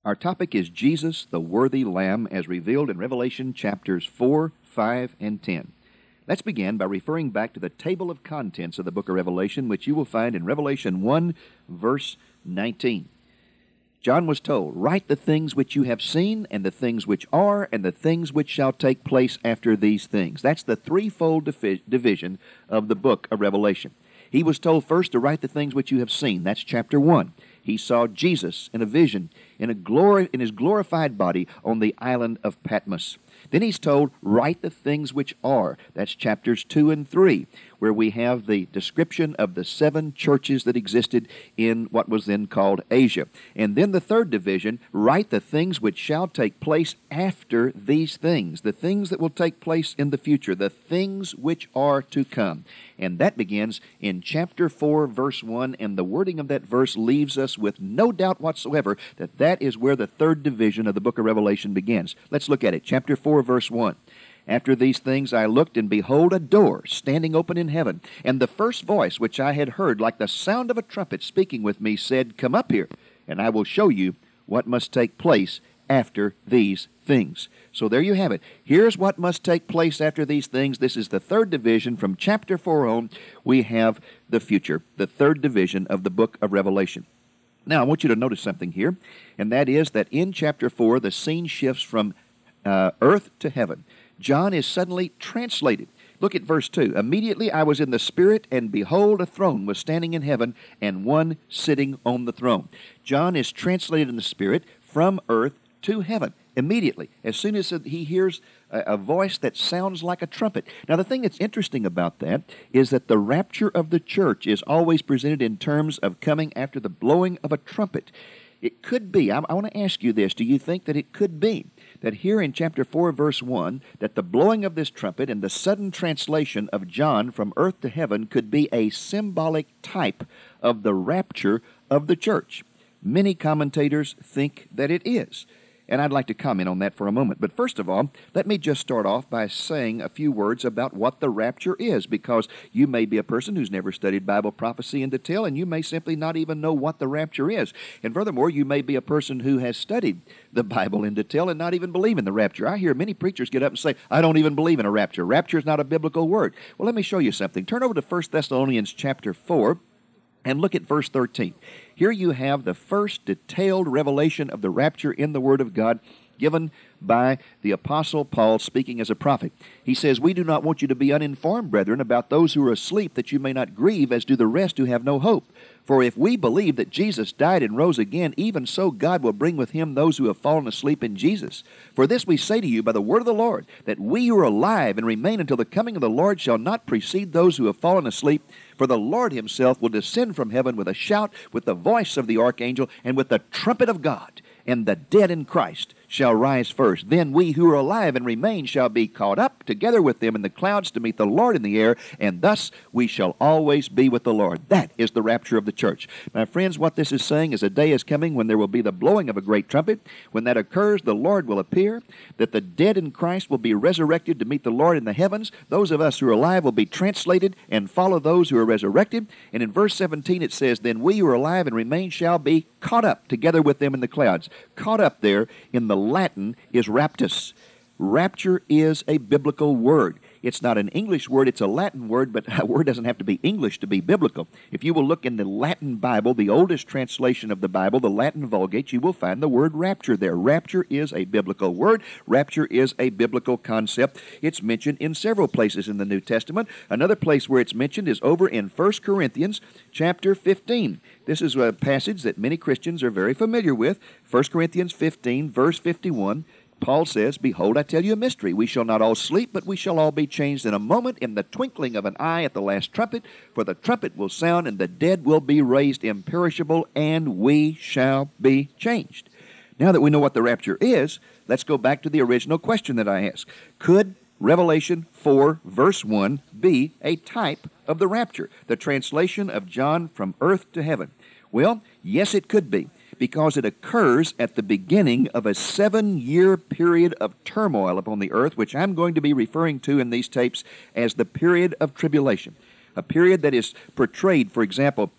Our topic is Jesus, the Worthy Lamb, as revealed in Revelation chapters 4, 5, and 10. Let's begin by referring back to the table of contents of the book of Revelation, which you will find in Revelation 1, verse 19. John was told, "Write the things which you have seen, and the things which are, and the things which shall take place after these things." That's the threefold division of the book of Revelation. He was told first to write the things which you have seen. That's chapter 1. He saw Jesus in a vision in his glorified body on the island of Patmos. Then he's told, write the things which are. That's chapters 2 and 3, where we have the description of the 7 churches that existed in what was then called Asia. And then the third division, write the things which shall take place after these things, the things that will take place in the future, the things which are to come. And that begins in chapter 4, verse 1, and the wording of that verse leaves us with no doubt whatsoever that that is where the third division of the book of Revelation begins. Let's look at it. Chapter 4, verse 1. After these things I looked, and behold, a door standing open in heaven. And the first voice which I had heard, like the sound of a trumpet speaking with me, said, "Come up here, and I will show you what must take place after these things." So there you have it. Here's what must take place after these things. This is the third division. From chapter 4 on, we have the future, the third division of the book of Revelation. Now, I want you to notice something here, and that is that in chapter 4, the scene shifts from earth to heaven. John is suddenly translated. Look at verse 2. "Immediately I was in the Spirit, and behold, a throne was standing in heaven, and one sitting on the throne." John is translated in the Spirit from earth to heaven immediately, as soon as he hears a voice that sounds like a trumpet. Now, the thing that's interesting about that is that the rapture of the church is always presented in terms of coming after the blowing of a trumpet. It could be, I want to ask you this, do you think that it could be that here in chapter 4, verse 1, that the blowing of this trumpet and the sudden translation of John from earth to heaven could be a symbolic type of the rapture of the church? Many commentators think that it is. And I'd like to comment on that for a moment. But first of all, let me just start off by saying a few words about what the rapture is, because you may be a person who's never studied Bible prophecy in detail, and you may simply not even know what the rapture is. And furthermore, you may be a person who has studied the Bible in detail and not even believe in the rapture. I hear many preachers get up and say, "I don't even believe in a rapture. Rapture is not a biblical word." Well, let me show you something. Turn over to 1 Thessalonians chapter 4. And look at verse 13. Here you have the first detailed revelation of the rapture in the Word of God given by the Apostle Paul speaking as a prophet. He says, "We do not want you to be uninformed, brethren, about those who are asleep, that you may not grieve as do the rest who have no hope. For if we believe that Jesus died and rose again, even so God will bring with him those who have fallen asleep in Jesus. For this we say to you by the word of the Lord, that we who are alive and remain until the coming of the Lord shall not precede those who have fallen asleep. For the Lord himself will descend from heaven with a shout, with the voice of the archangel, and with the trumpet of God. And the dead in Christ shall rise first. Then we who are alive and remain shall be caught up together with them in the clouds to meet the Lord in the air, and thus we shall always be with the Lord." That is the rapture of the church. My friends, what this is saying is a day is coming when there will be the blowing of a great trumpet. When that occurs, the Lord will appear, that the dead in Christ will be resurrected to meet the Lord in the heavens. Those of us who are alive will be translated and follow those who are resurrected. And in verse 17 it says, "Then we who are alive and remain shall be caught up together with them in the clouds." Caught up there in the Latin is raptus. Rapture is a biblical word. It's not an English word, it's a Latin word, but a word doesn't have to be English to be biblical. If you will look in the Latin Bible, the oldest translation of the Bible, the Latin Vulgate, you will find the word rapture there. Rapture is a biblical word. Rapture is a biblical concept. It's mentioned in several places in the New Testament. Another place where it's mentioned is over in 1 Corinthians chapter 15. This is a passage that many Christians are very familiar with. 1 Corinthians 15, verse 51. Paul says, "Behold, I tell you a mystery. We shall not all sleep, but we shall all be changed in a moment, in the twinkling of an eye at the last trumpet. For the trumpet will sound, and the dead will be raised imperishable, and we shall be changed." Now that we know what the rapture is, let's go back to the original question that I asked. Could Revelation 4, verse 1 be a type of the rapture, the translation of John from earth to heaven? Well, yes, it could be, because it occurs at the beginning of a 7-year period of turmoil upon the earth, which I'm going to be referring to in these tapes as the period of tribulation. A period that is portrayed, for example,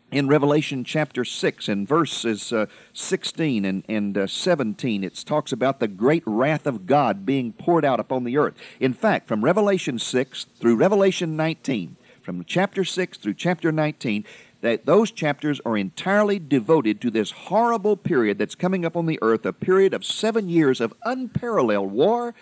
In Revelation chapter 6 and verses 16 and 17, it talks about the great wrath of God being poured out upon the earth. In fact, from Revelation 6 through Revelation 19, from chapter 6 through chapter 19, that those chapters are entirely devoted to this horrible period that's coming up on the earth, a period of 7 years of unparalleled war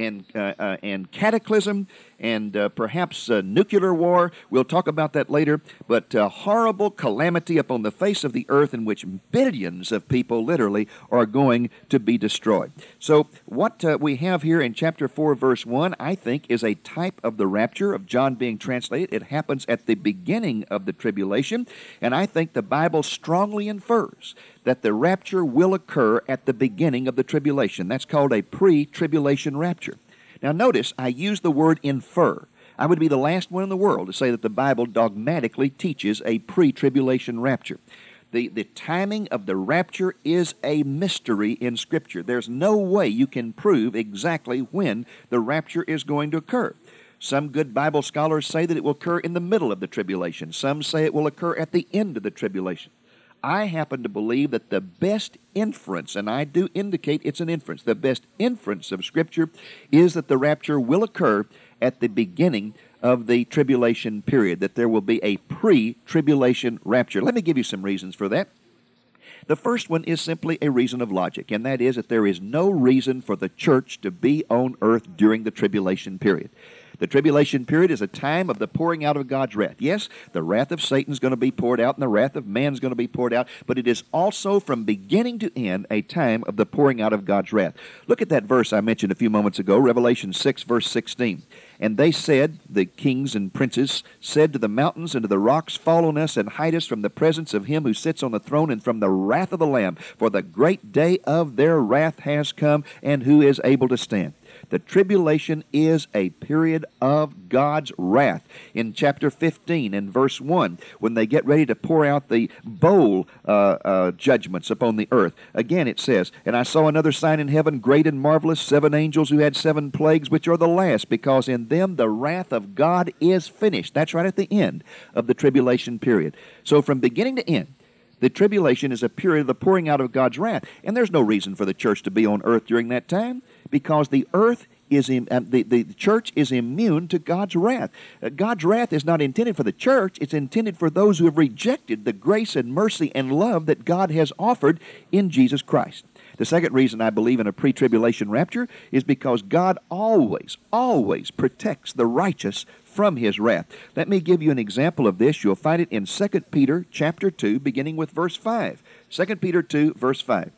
and cataclysm and perhaps nuclear war. We'll talk about that later. But horrible calamity upon the face of the earth in which billions of people literally are going to be destroyed. So what we have here in chapter 4, verse 1, I think is a type of the rapture of John being translated. It happens at the beginning of the tribulation, and I think the Bible strongly infers that the rapture will occur at the beginning of the tribulation. That's called a pre-tribulation rapture. Now notice, I use the word infer. I would be the last one in the world to say that the Bible dogmatically teaches a pre-tribulation rapture. The timing of the rapture is a mystery in Scripture. There's no way you can prove exactly when the rapture is going to occur. Some good Bible scholars say that it will occur in the middle of the tribulation. Some say it will occur at the end of the tribulation. I happen to believe that the best inference, and I do indicate it's an inference, the best inference of Scripture is that the rapture will occur at the beginning of the tribulation period, that there will be a pre-tribulation rapture. Let me give you some reasons for that. The first one is simply a reason of logic, and that is that there is no reason for the church to be on earth during the tribulation period. The tribulation period is a time of the pouring out of God's wrath. Yes, the wrath of Satan is going to be poured out and the wrath of man is going to be poured out, but it is also from beginning to end a time of the pouring out of God's wrath. Look at that verse I mentioned a few moments ago, Revelation 6, verse 16. And they said, the kings and princes said to the mountains and to the rocks, fall on us and hide us from the presence of him who sits on the throne and from the wrath of the Lamb. For the great day of their wrath has come, and who is able to stand? The tribulation is a period of God's wrath. In chapter 15 and verse 1, when they get ready to pour out the bowl judgments upon the earth, again it says, and I saw another sign in heaven, great and marvelous, 7 angels who had 7 plagues, which are the last, because in them the wrath of God is finished. That's right at the end of the tribulation period. So from beginning to end, the tribulation is a period of the pouring out of God's wrath. And there's no reason for the church to be on earth during that time, because the earth is the church is immune to God's wrath. God's wrath is not intended for the church. It's intended for those who have rejected the grace and mercy and love that God has offered in Jesus Christ. The second reason I believe in a pre-tribulation rapture is because God always, always protects the righteous from his wrath. Let me give you an example of this. You'll find it in 2 Peter chapter 2, beginning with verse 5. 2 Peter 2, verse 5.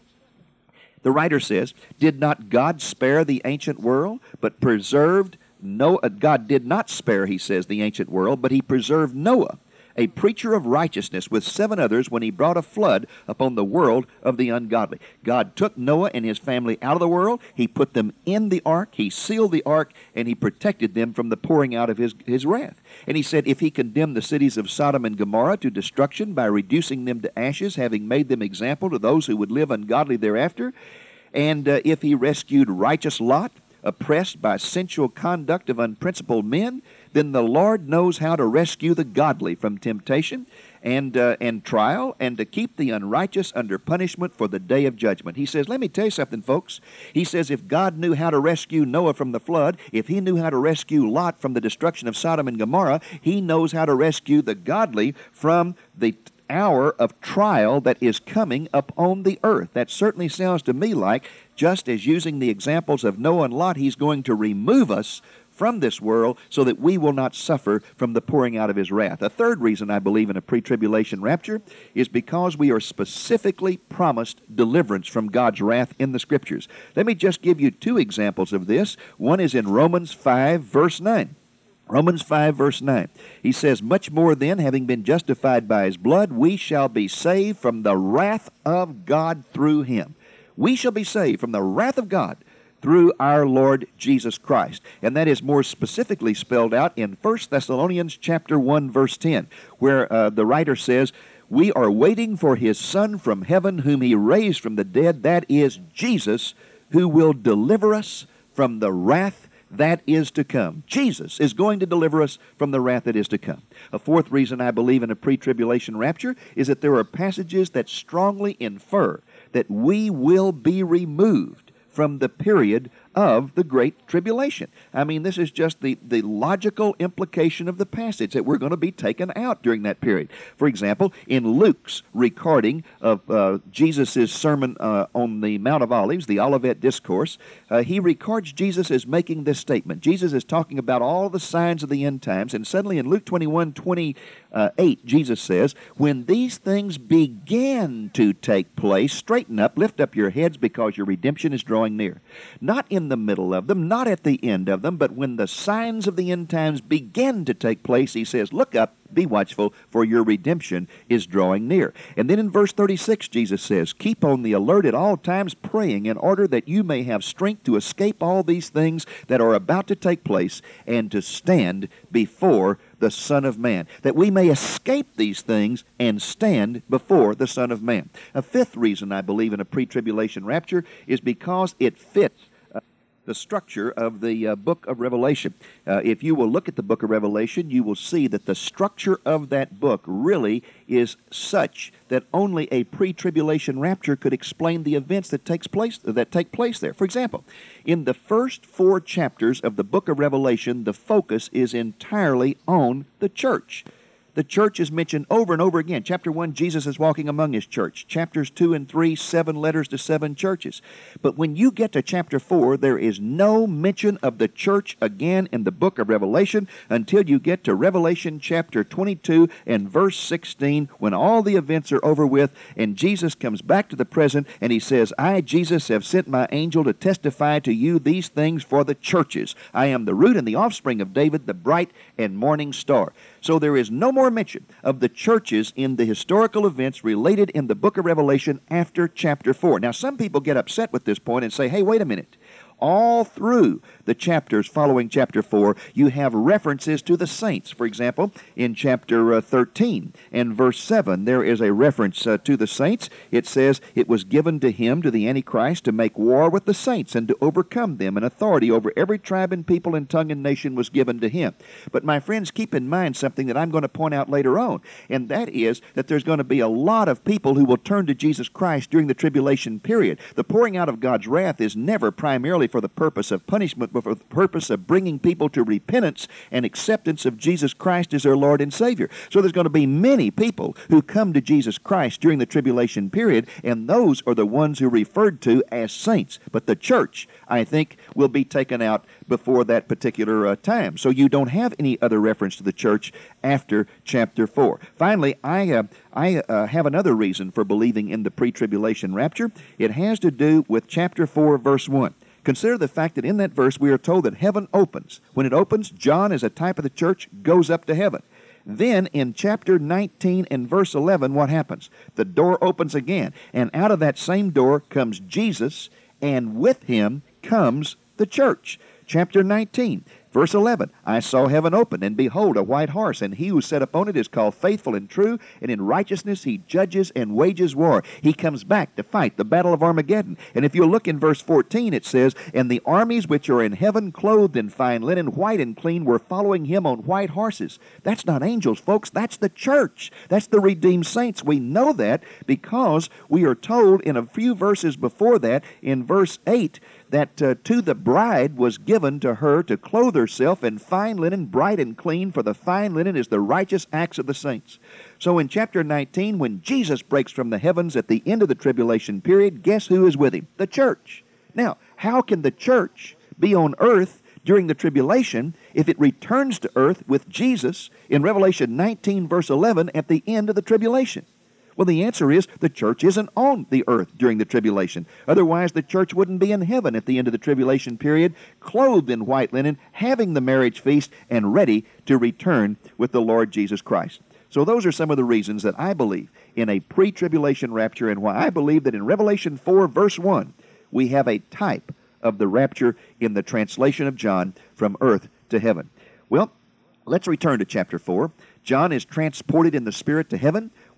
The writer says, did not God spare the ancient world, but preserved Noah? God did not spare, he says, the ancient world, but he preserved Noah, a preacher of righteousness, with 7 others when he brought a flood upon the world of the ungodly. God took Noah and his family out of the world. He put them in the ark. He sealed the ark, and he protected them from the pouring out of his wrath. And he said, if he condemned the cities of Sodom and Gomorrah to destruction by reducing them to ashes, having made them example to those who would live ungodly thereafter, and if he rescued righteous Lot, oppressed by sensual conduct of unprincipled men, then the Lord knows how to rescue the godly from temptation and trial, and to keep the unrighteous under punishment for the day of judgment. He says, let me tell you something, folks. He says, if God knew how to rescue Noah from the flood, if he knew how to rescue Lot from the destruction of Sodom and Gomorrah, he knows how to rescue the godly from the hour of trial that is coming upon the earth. That certainly sounds to me like, just as using the examples of Noah and Lot, he's going to remove us from this world so that we will not suffer from the pouring out of his wrath. A third reason I believe in a pre-tribulation rapture is because we are specifically promised deliverance from God's wrath in the Scriptures. Let me just give you 2 examples of this. One is in Romans 5, verse 9. Romans 5, verse 9. He says, much more then, having been justified by his blood, we shall be saved from the wrath of God through him. We shall be saved from the wrath of God through our Lord Jesus Christ. And that is more specifically spelled out in 1 Thessalonians chapter 1, verse 10, where the writer says, we are waiting for his Son from heaven, whom he raised from the dead, that is Jesus, who will deliver us from the wrath that is to come. Jesus is going to deliver us from the wrath that is to come. A fourth reason I believe in a pre-tribulation rapture is that there are passages that strongly infer that we will be removed from the period of the Great Tribulation. I mean, this is just the logical implication of the passage, that we're going to be taken out during that period. For example, in Luke's recording of Jesus' sermon on the Mount of Olives, the Olivet Discourse, he records Jesus as making this statement. Jesus is talking about all the signs of the end times, and suddenly in Luke 21:28, Jesus says, "When these things begin to take place, straighten up, lift up your heads, because your redemption is drawing near." Not in the middle of them, not at the end of them, but when the signs of the end times begin to take place, he says, "Look up, be watchful, for your redemption is drawing near." And then in verse 36, Jesus says, "Keep on the alert at all times, praying, in order that you may have strength to escape all these things that are about to take place, and to stand before the Son of Man." That we may escape these things and stand before the Son of Man. A fifth reason I believe in a pre-tribulation rapture is because it fits the structure of the book of Revelation. If you will look at the book of Revelation, you will see that the structure of that book really is such that only a pre-tribulation rapture could explain the events that take place there. For example, in the first 4 chapters of the book of Revelation, the focus is entirely on the church. The church is mentioned over and over again. Chapter 1, Jesus is walking among his church. Chapters 2 and 3, 7 letters to 7 churches. But when you get to chapter 4, there is no mention of the church again in the book of Revelation until you get to Revelation chapter 22 and verse 16, when all the events are over with, and Jesus comes back to the present, and he says, "I, Jesus, have sent my angel to testify to you these things for the churches. I am the root and the offspring of David, the bright and morning star." So there is no more mention of the churches in the historical events related in the book of Revelation after chapter 4. Now, some people get upset with this point and say, "Hey, wait a minute. All through the chapters following chapter 4, you have references to the saints." For example, in chapter 13 and verse 7, there is a reference to the saints. It says, "It was given to him, to the Antichrist, to make war with the saints and to overcome them, and authority over every tribe and people and tongue and nation was given to him." But my friends, keep in mind something that I'm going to point out later on, and that is that there's going to be a lot of people who will turn to Jesus Christ during the tribulation period. The pouring out of God's wrath is never primarily for the purpose of punishment, but for the purpose of bringing people to repentance and acceptance of Jesus Christ as their Lord and Savior. So there's going to be many people who come to Jesus Christ during the tribulation period, and those are the ones who are referred to as saints. But the church, I think, will be taken out before that particular time. So you don't have any other reference to the church after chapter 4. Finally, I have another reason for believing in the pre-tribulation rapture. It has to do with chapter 4, verse 1. Consider the fact that in that verse we are told that heaven opens. When it opens, John, as a type of the church, goes up to heaven. Then in chapter 19 and verse 11, what happens? The door opens again, and out of that same door comes Jesus, and with him comes the church. Chapter 19, verse 11, "I saw heaven open, and behold, a white horse, and he who sat upon it is called Faithful and True, and in righteousness he judges and wages war." He comes back to fight the battle of Armageddon. And if you look in verse 14, it says, "And the armies which are in heaven, clothed in fine linen, white and clean, were following him on white horses." That's not angels, folks. That's the church. That's the redeemed saints. We know that because we are told in a few verses before that, in verse 8, that to the bride was given to her to clothe herself in fine linen, bright and clean, for the fine linen is the righteous acts of the saints. So in chapter 19, when Jesus breaks from the heavens at the end of the tribulation period, guess who is with him? The church. Now, how can the church be on earth during the tribulation if it returns to earth with Jesus in Revelation 19, verse 11, at the end of the tribulation? Well, the answer is the church isn't on the earth during the tribulation. Otherwise, the church wouldn't be in heaven at the end of the tribulation period, clothed in white linen, having the marriage feast, and ready to return with the Lord Jesus Christ. So those are some of the reasons that I believe in a pre-tribulation rapture, and why I believe that in Revelation 4, verse 1, we have a type of the rapture in the translation of John from earth to heaven. Well, let's return to chapter 4. John is transported in the Spirit to heaven.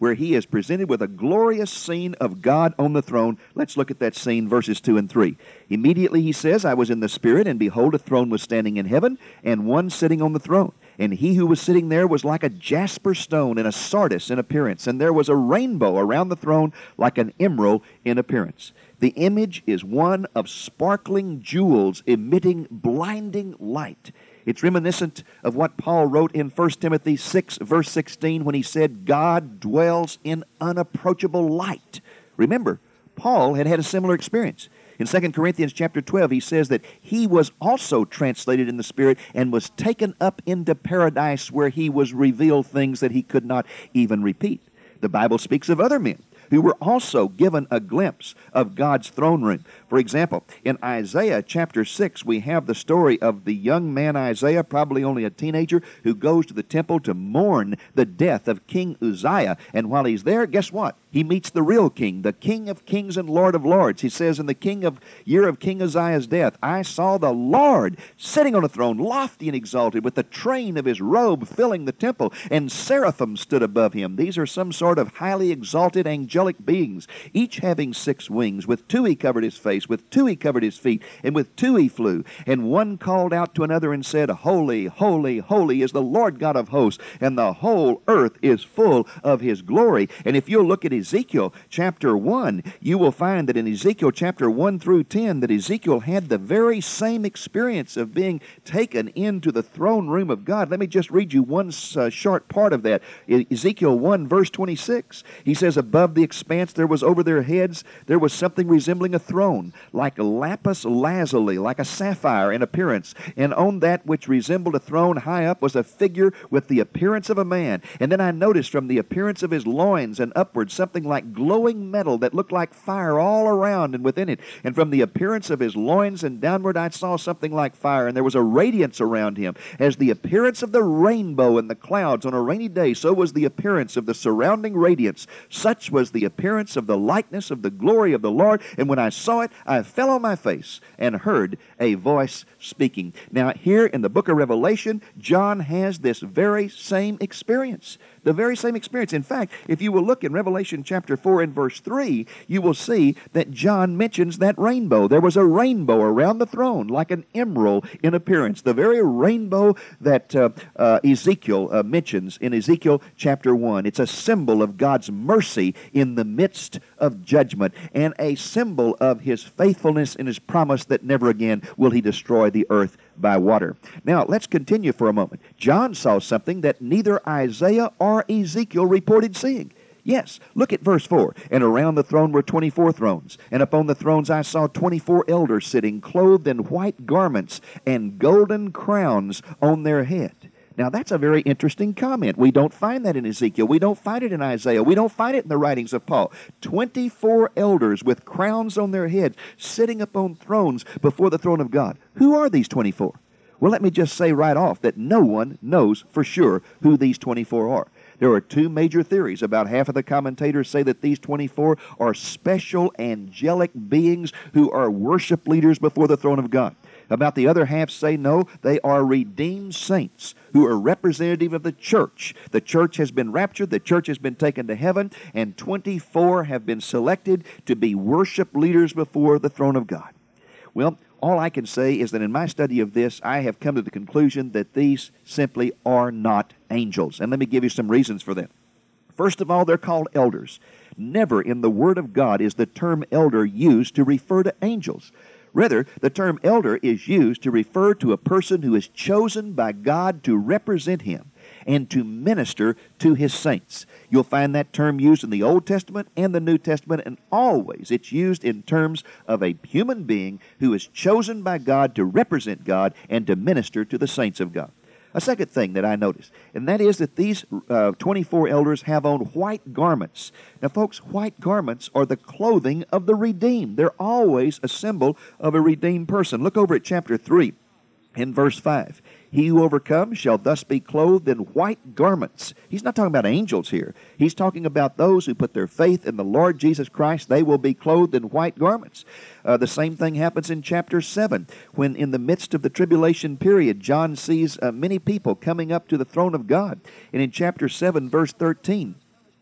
where he is presented with a glorious scene of God on the throne. Let's look at that scene, verses 2 and 3. Immediately he says, I was in the Spirit, and behold, a throne was standing in heaven, and one sitting on the throne. And he who was sitting there was like a jasper stone and a sardis in appearance, and there was a rainbow around the throne like an emerald in appearance. The image is one of sparkling jewels emitting blinding light. It's reminiscent of what Paul wrote in 1 Timothy 6, verse 16, when he said, God dwells in unapproachable light. Remember, Paul had a similar experience. In 2 Corinthians chapter 12, he says that he was also translated in the Spirit and was taken up into paradise, where he was revealed things that he could not even repeat. The Bible speaks of other men who were also given a glimpse of God's throne room. For example, in Isaiah chapter 6, we have the story of the young man Isaiah, probably only a teenager, who goes to the temple to mourn the death of King Uzziah. And while he's there, guess what? He meets the real king, the King of kings and Lord of lords. He says, in the year of King Uzziah's death, I saw the Lord sitting on a throne, lofty and exalted, with the train of his robe filling the temple, and seraphim stood above him. These are some sort of highly exalted angelic beings, each having 6 wings. With 2 he covered his face, with 2 he covered his feet, and with 2 he flew. And one called out to another and said, Holy, holy, holy is the Lord God of hosts, and the whole earth is full of his glory. And if you'll look at Ezekiel chapter 1, you will find that in Ezekiel chapter 1 through 10, that Ezekiel had the very same experience of being taken into the throne room of God. Let me just read you one short part of that. Ezekiel 1 verse 26, he says, above the expanse there was over their heads, there was something resembling a throne, like a lapis lazuli, like a sapphire in appearance. And on that which resembled a throne high up was a figure with the appearance of a man. And then I noticed from the appearance of his loins and upward something like glowing metal that looked like fire all around and within it. And from the appearance of his loins and downward I saw something like fire, and there was a radiance around him. As the appearance of the rainbow in the clouds on a rainy day, so was the appearance of the surrounding radiance. Such was the appearance of the likeness of the glory of the Lord. And when I saw it, I fell on my face and heard a voice speaking. Now, here in the book of Revelation, John has this very same experience. The very same experience. In fact, if you will look in Revelation chapter 4 and verse 3, you will see that John mentions that rainbow. There was a rainbow around the throne, like an emerald in appearance. The very rainbow that Ezekiel mentions in Ezekiel chapter 1. It's a symbol of God's mercy in the midst of judgment, and a symbol of his faithfulness in his promise that never again will he destroy the earth by water. Now, let's continue for a moment. John saw something that neither Isaiah or Ezekiel reported seeing. Yes, look at verse 4. And around the throne were 24 thrones, and upon the thrones I saw 24 elders sitting, clothed in white garments, and golden crowns on their head. Now, that's a very interesting comment. We don't find that in Ezekiel. We don't find it in Isaiah. We don't find it in the writings of Paul. 24 elders with crowns on their heads, sitting upon thrones before the throne of God. Who are these 24? Well, let me just say right off that no one knows for sure who these 24 are. There are 2 major theories. About half of the commentators say that these 24 are special angelic beings who are worship leaders before the throne of God. About the other half say no, they are redeemed saints who are representative of the church. The church has been raptured, the church has been taken to heaven, and 24 have been selected to be worship leaders before the throne of God. Well, all I can say is that in my study of this, I have come to the conclusion that these simply are not angels. And let me give you some reasons for that. First of all, they're called elders. Never in the Word of God is the term elder used to refer to angels. Rather, the term elder is used to refer to a person who is chosen by God to represent him and to minister to his saints. You'll find that term used in the Old Testament and the New Testament, and always it's used in terms of a human being who is chosen by God to represent God and to minister to the saints of God. A second thing that I noticed, and that is that these 24 elders have on white garments. Now, folks, white garments are the clothing of the redeemed. They're always a symbol of a redeemed person. Look over at chapter 3 in verse 5. He who overcomes shall thus be clothed in white garments. He's not talking about angels here. He's talking about those who put their faith in the Lord Jesus Christ. They will be clothed in white garments. The same thing happens in chapter 7, when in the midst of the tribulation period, John sees many people coming up to the throne of God. And in chapter 7, verse 13,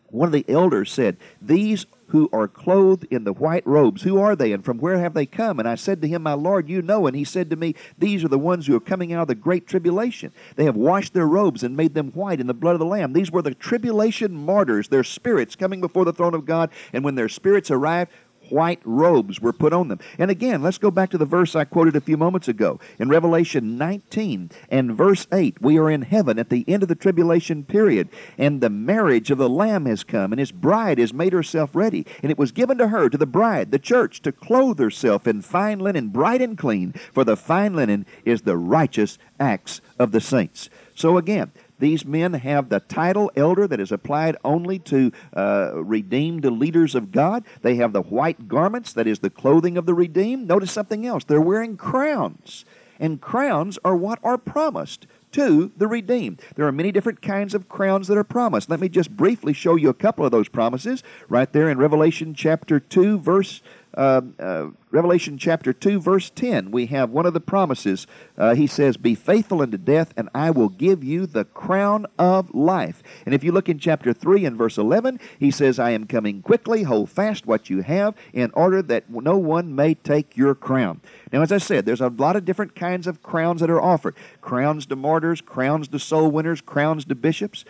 one of the elders said, "These who are clothed in the white robes, who are they, and from where have they come?" And I said to him, "My Lord, you know." And he said to me, "These are the ones who are coming out of the great tribulation. They have washed their robes and made them white in the blood of the Lamb." These were the tribulation martyrs, their spirits coming before the throne of God. And when their spirits arrived, white robes were put on them. And again, let's go back to the verse I quoted a few moments ago. In Revelation 19 and verse 8, we are in heaven at the end of the tribulation period, and the marriage of the Lamb has come, and his bride has made herself ready. And it was given to her, to the bride, the church, to clothe herself in fine linen, bright and clean, for the fine linen is the righteous acts of the saints. So again, these men have the title elder that is applied only to redeemed leaders of God. They have the white garments, that is the clothing of the redeemed. Notice something else. They're wearing crowns, and crowns are what are promised to the redeemed. There are many different kinds of crowns that are promised. Let me just briefly show you a couple of those promises right there in Revelation chapter 2, verse 10. We have one of the promises. He says, "Be faithful unto death, and I will give you the crown of life." And if you look in chapter 3 and verse 11, he says, "I am coming quickly. Hold fast what you have, in order that no one may take your crown." Now, as I said, there's a lot of different kinds of crowns that are offered. Crowns to martyrs, crowns to soul winners, crowns to bishops,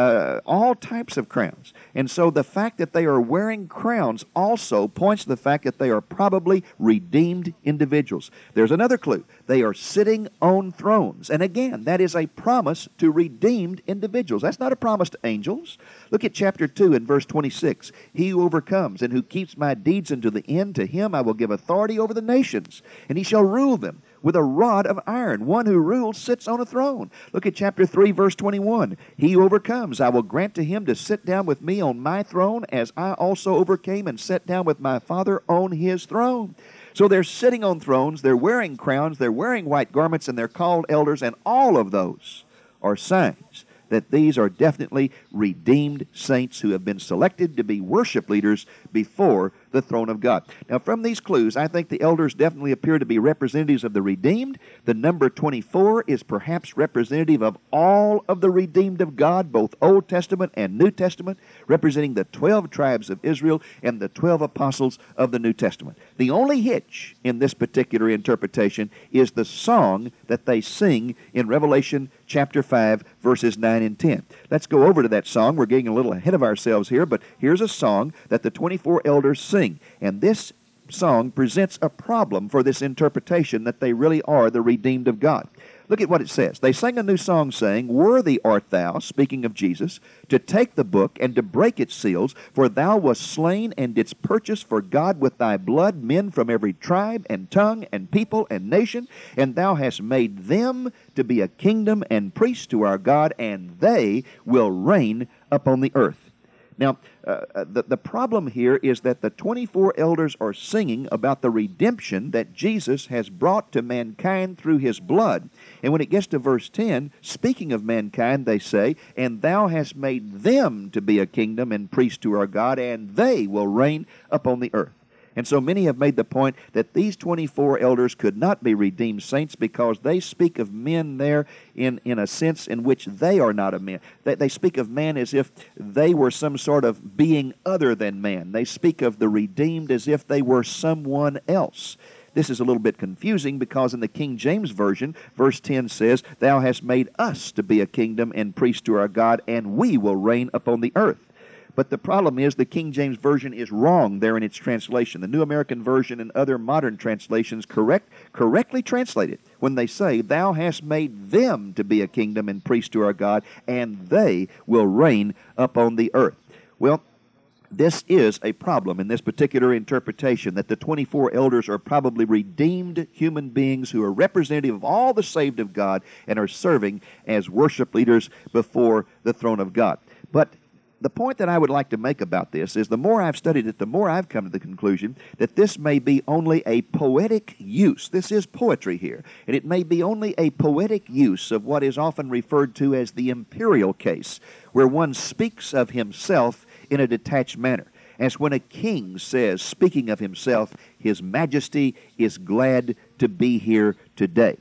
all types of crowns. And so the fact that they are wearing crowns also points to the fact that they are probably redeemed individuals. There's another clue. They are sitting on thrones. And again, that is a promise to redeemed individuals. That's not a promise to angels. Look at chapter 2 and verse 26. "He who overcomes and who keeps my deeds unto the end, to him I will give authority over the nations, and he shall rule them with a rod of iron." One who rules sits on a throne. Look at chapter 3, verse 21. "He who overcomes, I will grant to him to sit down with me on my throne, as I also overcame and sat down with my Father on his throne." So they're sitting on thrones, they're wearing crowns, they're wearing white garments, and they're called elders, and all of those are signs that these are definitely redeemed saints who have been selected to be worship leaders before the throne of God. Now, from these clues, I think the elders definitely appear to be representatives of the redeemed. The number 24 is perhaps representative of all of the redeemed of God, both Old Testament and New Testament, representing the 12 tribes of Israel and the 12 apostles of the New Testament. The only hitch in this particular interpretation is the song that they sing in Revelation chapter 5, verses 9 and 10. Let's go over to that song. We're getting a little ahead of ourselves here, but here's a song that the 24 elders sing. And this song presents a problem for this interpretation that they really are the redeemed of God. Look at what it says. They sang a new song saying, "Worthy art thou," speaking of Jesus, "to take the book and to break its seals, for thou wast slain and didst purchase for God with thy blood men from every tribe and tongue and people and nation, and thou hast made them to be a kingdom and priests to our God, and they will reign upon the earth." Now, the problem here is that the 24 elders are singing about the redemption that Jesus has brought to mankind through his blood. And when it gets to verse 10, speaking of mankind, they say, "And thou hast made them to be a kingdom and priests to our God, and they will reign upon the earth." And so many have made the point that these 24 elders could not be redeemed saints because they speak of men there in a sense in which they are not a man. They speak of man as if they were some sort of being other than man. They speak of the redeemed as if they were someone else. This is a little bit confusing because in the King James Version, verse 10 says, "Thou hast made us to be a kingdom and priests to our God, and we will reign upon the earth." But the problem is the King James Version is wrong there in its translation. The New American Version and other modern translations correctly translate it when they say, "Thou hast made them to be a kingdom and priests to our God, and they will reign upon the earth." Well, this is a problem in this particular interpretation, that the 24 elders are probably redeemed human beings who are representative of all the saved of God and are serving as worship leaders before the throne of God. But the point that I would like to make about this is the more I've studied it, the more I've come to the conclusion that this may be only a poetic use. This is poetry here. And it may be only a poetic use of what is often referred to as the imperial case, where one speaks of himself in a detached manner. As when a king says, speaking of himself, "His Majesty is glad to be here today."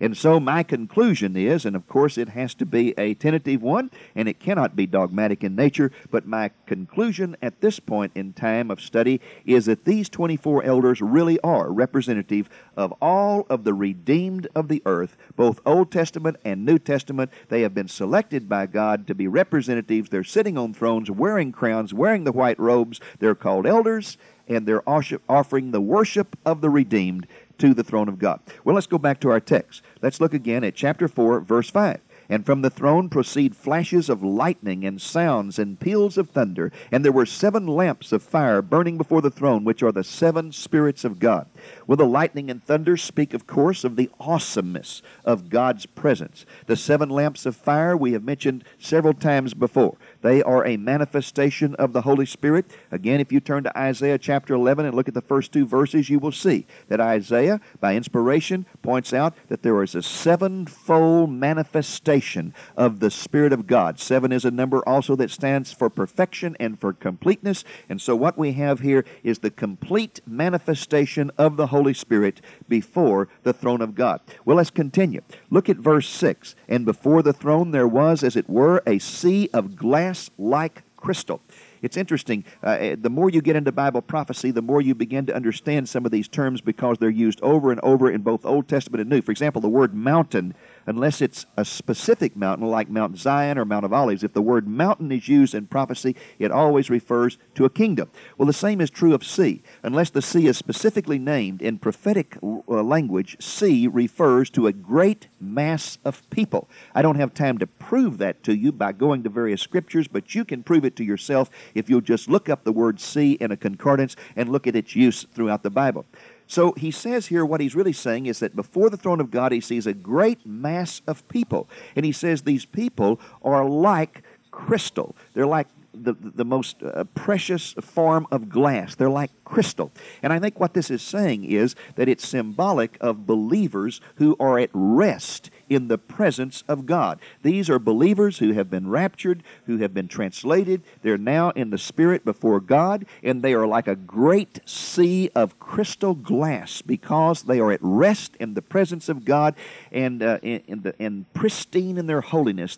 And so my conclusion is, and of course it has to be a tentative one, and it cannot be dogmatic in nature, but my conclusion at this point in time of study is that these 24 elders really are representative of all of the redeemed of the earth, both Old Testament and New Testament. They have been selected by God to be representatives. They're sitting on thrones, wearing crowns, wearing the white robes. They're called elders, and they're offering the worship of the redeemed to the throne of God. Well, let's go back to our text. Let's look again at chapter 4, verse 5. And from the throne proceed flashes of lightning and sounds and peals of thunder. And there were 7 lamps of fire burning before the throne, which are the 7 spirits of God. Well, the lightning and thunder speak, of course, of the awesomeness of God's presence. The 7 lamps of fire we have mentioned several times before. They are a manifestation of the Holy Spirit. Again, if you turn to Isaiah chapter 11 and look at the first 2 verses, you will see that Isaiah, by inspiration, points out that there is a 7-fold manifestation of the Spirit of God. 7 is a number also that stands for perfection and for completeness. And so what we have here is the complete manifestation of the Holy Spirit before the throne of God. Well, let's continue. Look at verse 6. And before the throne there was, as it were, a sea of glass like crystal. It's interesting. The more you get into Bible prophecy, the more you begin to understand some of these terms because they're used over and over in both Old Testament and New. For example, the word mountain, unless it's a specific mountain like Mount Zion or Mount of Olives, if the word mountain is used in prophecy, it always refers to a kingdom. Well, the same is true of sea. Unless the sea is specifically named in prophetic language, sea refers to a great mass of people. I don't have time to prove that to you by going to various scriptures, but you can prove it to yourself if you'll just look up the word sea in a concordance and look at its use throughout the Bible. So he says here what he's really saying is that before the throne of God he sees a great mass of people. And he says these people are like crystal. They're like the most precious form of glass. They're like crystal. And I think what this is saying is that it's symbolic of believers who are at rest in the presence of God. These are believers who have been raptured, who have been translated. They're now in the Spirit before God, and they are like a great sea of crystal glass because they are at rest in the presence of God and pristine in their holiness.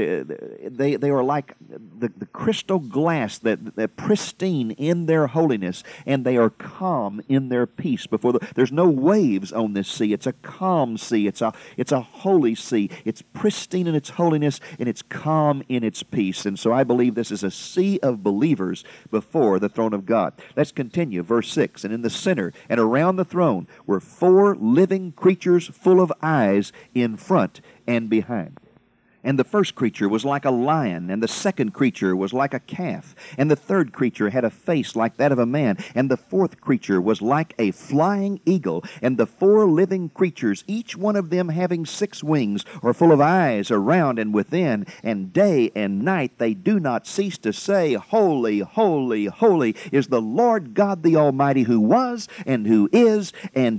They are like the crystal glass that pristine in their holiness, and they are calm in their peace before there's no waves on this sea. It's a calm sea. It's a holy sea. It's pristine in its holiness, and it's calm in its peace. And so I believe this is a sea of believers before the throne of God. Let's continue. Verse 6, and in the center and around the throne were 4 living creatures full of eyes in front and behind. And the first creature was like a lion, and the second creature was like a calf, and the third creature had a face like that of a man, and the fourth creature was like a flying eagle, and the 4 living creatures, each one of them having 6 wings, are full of eyes around and within, and day and night they do not cease to say, Holy, holy, holy is the Lord God the Almighty, who was, and who is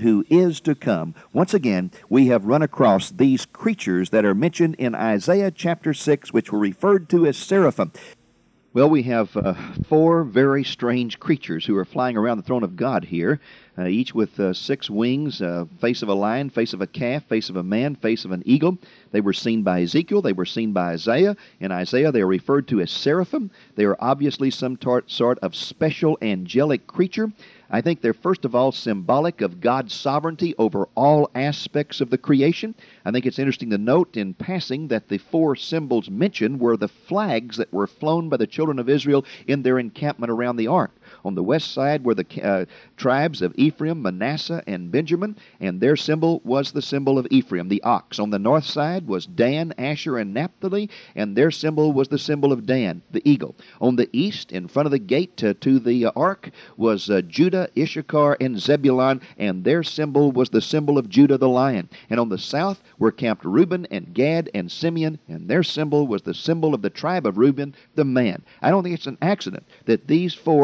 to come. Once again, we have run across these creatures that are mentioned in Isaiah chapter 6, which were referred to as seraphim. Well, we have 4 very strange creatures who are flying around the throne of God here, each with 6 wings, face of a lion, face of a calf, face of a man, face of an eagle. They were seen by Ezekiel. They were seen by Isaiah. In Isaiah, they are referred to as seraphim. They are obviously some sort of special angelic creature. I think they're first of all symbolic of God's sovereignty over all aspects of the creation. I think it's interesting to note in passing that the 4 symbols mentioned were the flags that were flown by the children of Israel in their encampment around the ark. On the west side were the tribes of Ephraim, Manasseh, and Benjamin, and their symbol was the symbol of Ephraim, the ox. On the north side was Dan, Asher, and Naphtali, and their symbol was the symbol of Dan, the eagle. On the east, in front of the gate to the ark, was Judah, Issachar, and Zebulun, and their symbol was the symbol of Judah, the lion. And on the south were camped Reuben and Gad and Simeon, and their symbol was the symbol of the tribe of Reuben, the man. I don't think it's an accident that these 4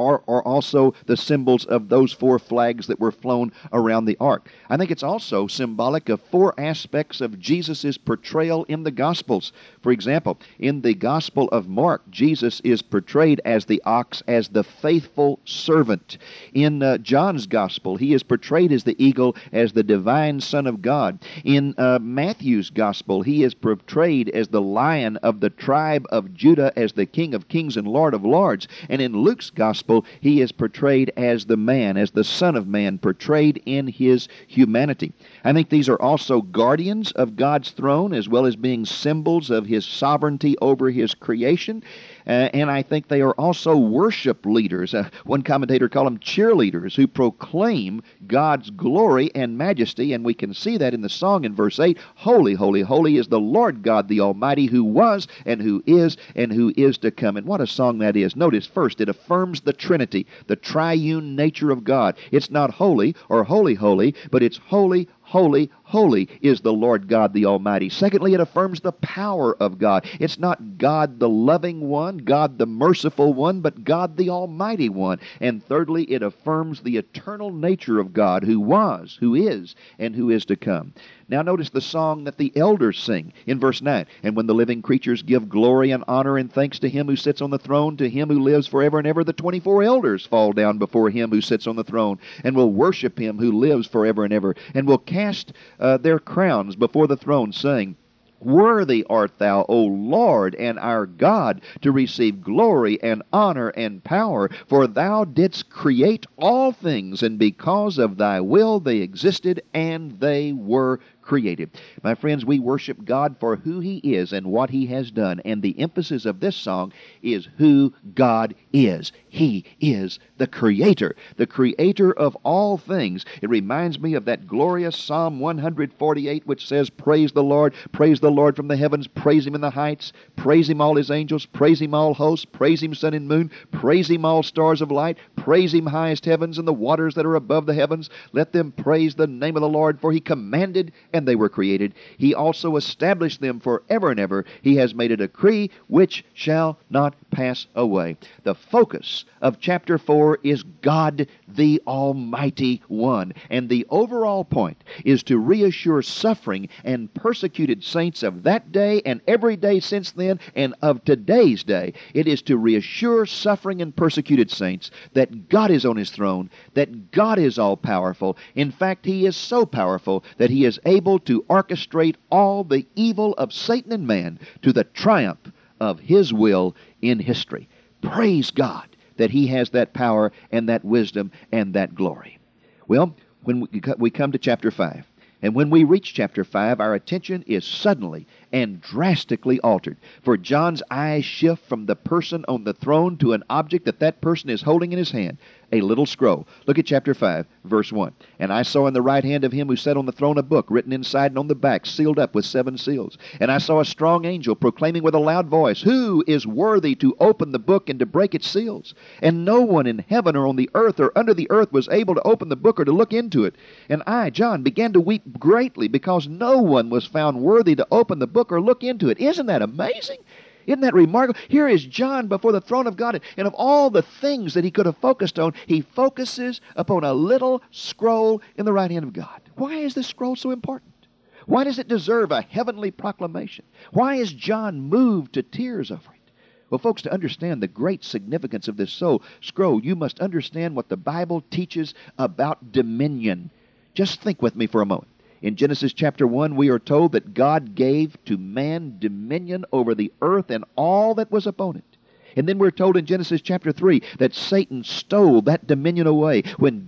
are also the symbols of those 4 flags that were flown around the ark. I think it's also symbolic of 4 aspects of Jesus' portrayal in the Gospels. For example, in the Gospel of Mark, Jesus is portrayed as the ox, as the faithful servant. In John's Gospel, he is portrayed as the eagle, as the divine Son of God. In Matthew's Gospel, he is portrayed as the Lion of the tribe of Judah, as the King of kings and Lord of lords. And in Luke's Gospel, he is portrayed as the man, as the Son of Man, portrayed in his humanity. I think these are also guardians of God's throne, as well as being symbols of his sovereignty over his creation. And I think they are also worship leaders. One commentator called them cheerleaders, who proclaim God's glory and majesty. And we can see that in the song in verse 8, "Holy, holy, holy is the Lord God the Almighty, who was and who is to come." And what a song that is. Notice first, it affirms the Trinity, the triune nature of God. It's not holy or holy, holy, but it's holy, holy, holy is the Lord God the Almighty. Secondly, it affirms the power of God. It's not God the loving one, God the merciful one, but God the Almighty one. And thirdly, it affirms the eternal nature of God, who was, who is, and who is to come. Now notice the song that the elders sing in verse 9. "And when the living creatures give glory and honor and thanks to him who sits on the throne, to him who lives forever and ever, the 24 elders fall down before him who sits on the throne, and will worship him who lives forever and ever, and will cast their crowns before the throne, saying, Worthy art thou, O Lord and our God, to receive glory and honor and power, for thou didst create all things, and because of thy will they existed, and they were created." My friends, we worship God for who he is and what he has done, and the emphasis of this song is who God is. He is the creator of all things. It reminds me of that glorious Psalm 148, which says, praise the Lord from the heavens, praise him in the heights, praise him all his angels, praise him all hosts, praise him sun and moon, praise him all stars of light, praise him highest heavens and the waters that are above the heavens. Let them praise the name of the Lord, for he commanded and they were created. He also established them forever and ever. He has made a decree which shall not pass away. The focus of chapter 4 is God the Almighty One. And the overall point is to reassure suffering and persecuted saints of that day and every day since then and of today's day. It is to reassure suffering and persecuted saints that God is on his throne, that God is all-powerful. In fact, he is so powerful that he is able to orchestrate all the evil of Satan and man to the triumph of his will in history. Praise God that he has that power and that wisdom and that glory. Well, when we come to chapter 5, and when we reach chapter 5, our attention is suddenly and drastically altered. For John's eyes shift from the person on the throne to an object that person is holding in his hand, a little scroll. Look at chapter 5, verse 1. "And I saw in the right hand of him who sat on the throne a book, written inside and on the back, sealed up with 7 seals. And I saw a strong angel proclaiming with a loud voice, Who is worthy to open the book and to break its seals? And no one in heaven or on the earth or under the earth was able to open the book or to look into it. And I, John, began to weep greatly, because no one was found worthy to open the book or look into it." Isn't that amazing? Isn't that remarkable? Here is John before the throne of God, and of all the things that he could have focused on, he focuses upon a little scroll in the right hand of God. Why is this scroll so important? Why does it deserve a heavenly proclamation? Why is John moved to tears over it? Well, folks, to understand the great significance of this scroll, you must understand what the Bible teaches about dominion. Just think with me for a moment. In Genesis chapter 1, we are told that God gave to man dominion over the earth and all that was upon it. And then we're told in Genesis chapter 3 that Satan stole that dominion away when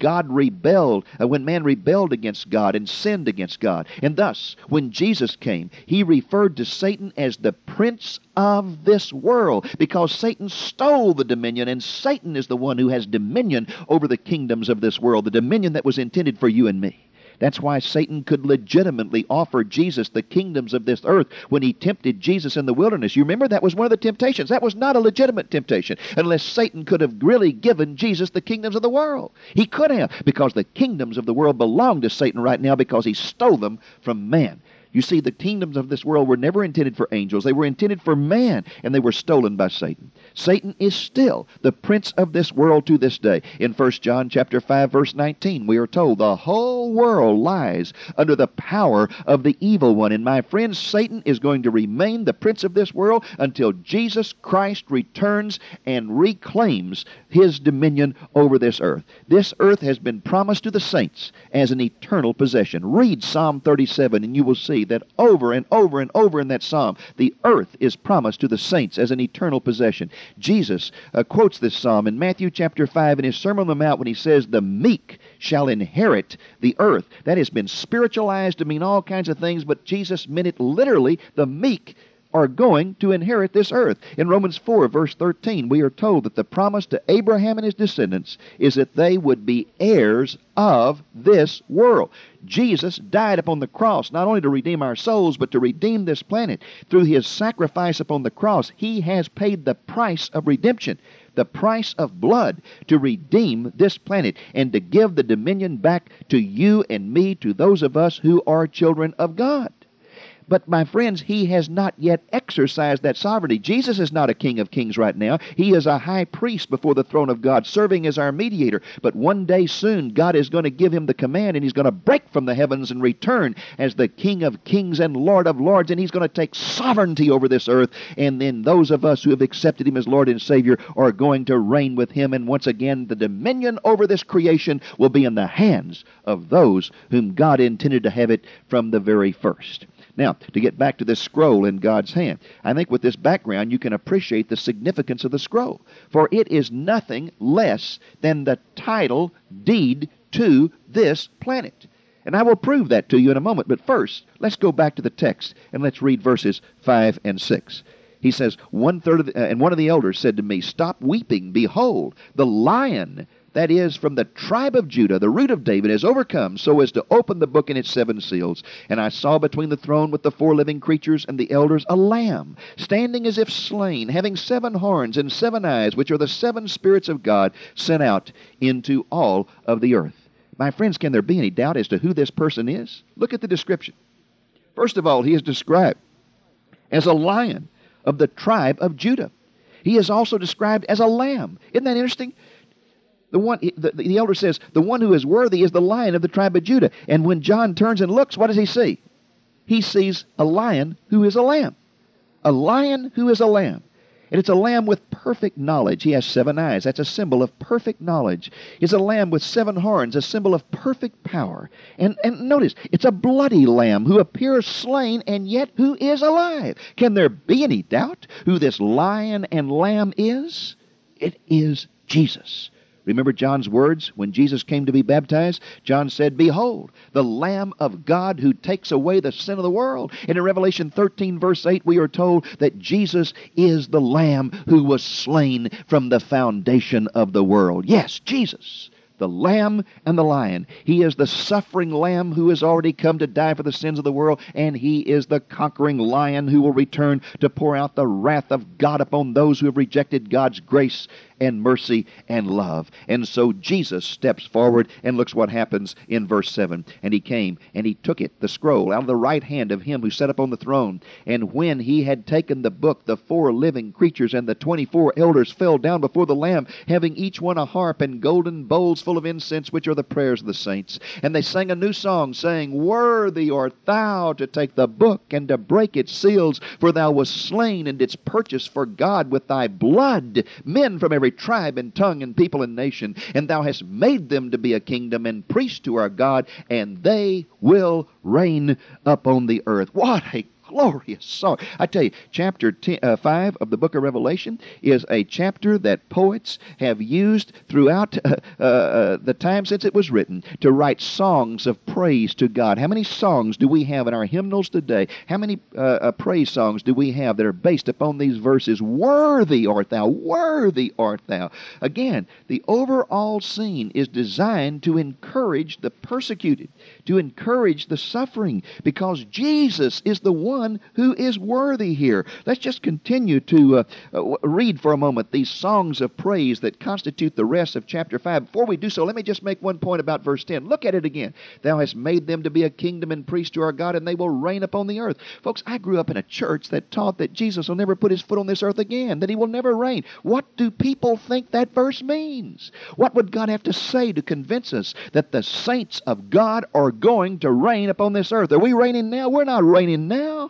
man rebelled against God and sinned against God. And thus, when Jesus came, he referred to Satan as the prince of this world, because Satan stole the dominion, and Satan is the one who has dominion over the kingdoms of this world, the dominion that was intended for you and me. That's why Satan could legitimately offer Jesus the kingdoms of this earth when he tempted Jesus in the wilderness. You remember, that was one of the temptations. That was not a legitimate temptation, unless Satan could have really given Jesus the kingdoms of the world. He could have, because the kingdoms of the world belong to Satan right now because he stole them from man. You see, the kingdoms of this world were never intended for angels. They were intended for man, and they were stolen by Satan. Satan is still the prince of this world to this day. In 1 John chapter 5, verse 19, we are told the whole world lies under the power of the evil one. And my friends, Satan is going to remain the prince of this world until Jesus Christ returns and reclaims his dominion over this earth. This earth has been promised to the saints as an eternal possession. Read Psalm 37, and you will see that over and over and over in that psalm, the earth is promised to the saints as an eternal possession. Jesus quotes this psalm in Matthew chapter 5 in his Sermon on the Mount when he says, the meek shall inherit the earth. That has been spiritualized to mean all kinds of things, but Jesus meant it literally. The meek are going to inherit this earth. In Romans 4, verse 13, we are told that the promise to Abraham and his descendants is that they would be heirs of this world. Jesus died upon the cross not only to redeem our souls, but to redeem this planet. Through his sacrifice upon the cross, he has paid the price of redemption, the price of blood, to redeem this planet and to give the dominion back to you and me, to those of us who are children of God. But, my friends, he has not yet exercised that sovereignty. Jesus is not a King of Kings right now. He is a high priest before the throne of God, serving as our mediator. But one day soon, God is going to give him the command, and he's going to break from the heavens and return as the King of Kings and Lord of Lords, and he's going to take sovereignty over this earth. And then those of us who have accepted him as Lord and Savior are going to reign with him. And once again, the dominion over this creation will be in the hands of those whom God intended to have it from the very first. Now, to get back to this scroll in God's hand, I think with this background you can appreciate the significance of the scroll. For it is nothing less than the title deed to this planet. And I will prove that to you in a moment. But first, let's go back to the text and let's read verses 5 and 6. He says, one of the elders said to me, stop weeping. Behold, the Lion, that is, from the tribe of Judah, the root of David, has overcome so as to open the book and its 7 seals. And I saw between the throne with the 4 living creatures and the elders a lamb, standing as if slain, having 7 horns and 7 eyes, which are the 7 spirits of God sent out into all of the earth. My friends, can there be any doubt as to who this person is? Look at the description. First of all, he is described as a lion of the tribe of Judah. He is also described as a lamb. Isn't that interesting? The elder says, the one who is worthy is the Lion of the tribe of Judah. And when John turns and looks, what does he see? He sees a lion who is a lamb. A lion who is a lamb. And it's a lamb with perfect knowledge. He has 7 eyes. That's a symbol of perfect knowledge. It's a lamb with 7 horns, a symbol of perfect power. And notice, it's a bloody lamb who appears slain and yet who is alive. Can there be any doubt who this lion and lamb is? It is Jesus. Remember John's words when Jesus came to be baptized? John said, behold, the Lamb of God who takes away the sin of the world. And in Revelation 13, verse 8, we are told that Jesus is the Lamb who was slain from the foundation of the world. Yes, Jesus, the Lamb and the Lion. He is the suffering Lamb who has already come to die for the sins of the world, and he is the conquering Lion who will return to pour out the wrath of God upon those who have rejected God's grace and mercy and love. And so Jesus steps forward, and looks what happens in verse 7. And he came, and he took it, the scroll, out of the right hand of him who sat upon the throne. And when he had taken the book, the 4 living creatures and the 24 elders fell down before the Lamb, having each one a harp and golden bowls full of incense, which are the prayers of the saints. And they sang a new song, saying, worthy art thou to take the book and to break its seals, for thou wast slain and didst purchase for God with thy blood men from every tribe and tongue and people and nation, and thou hast made them to be a kingdom and priests to our God, and they will reign upon the earth. What a glorious song. I tell you, chapter 5 of the book of Revelation is a chapter that poets have used throughout the time since it was written to write songs of praise to God. How many songs do we have in our hymnals today? How many praise songs do we have that are based upon these verses? Worthy art thou, worthy art thou. Again, the overall scene is designed to encourage the persecuted, to encourage the suffering, because Jesus is the one one who is worthy here. Let's just continue to read for a moment these songs of praise that constitute the rest of chapter 5. Before we do so, let me just make one point about verse 10. Look at it again. Thou hast made them to be a kingdom and priests to our God, and they will reign upon the earth. Folks, I grew up in a church that taught that Jesus will never put his foot on this earth again, that he will never reign. What do people think that verse means? What would God have to say to convince us that the saints of God are going to reign upon this earth? Are we reigning now? We're not reigning now.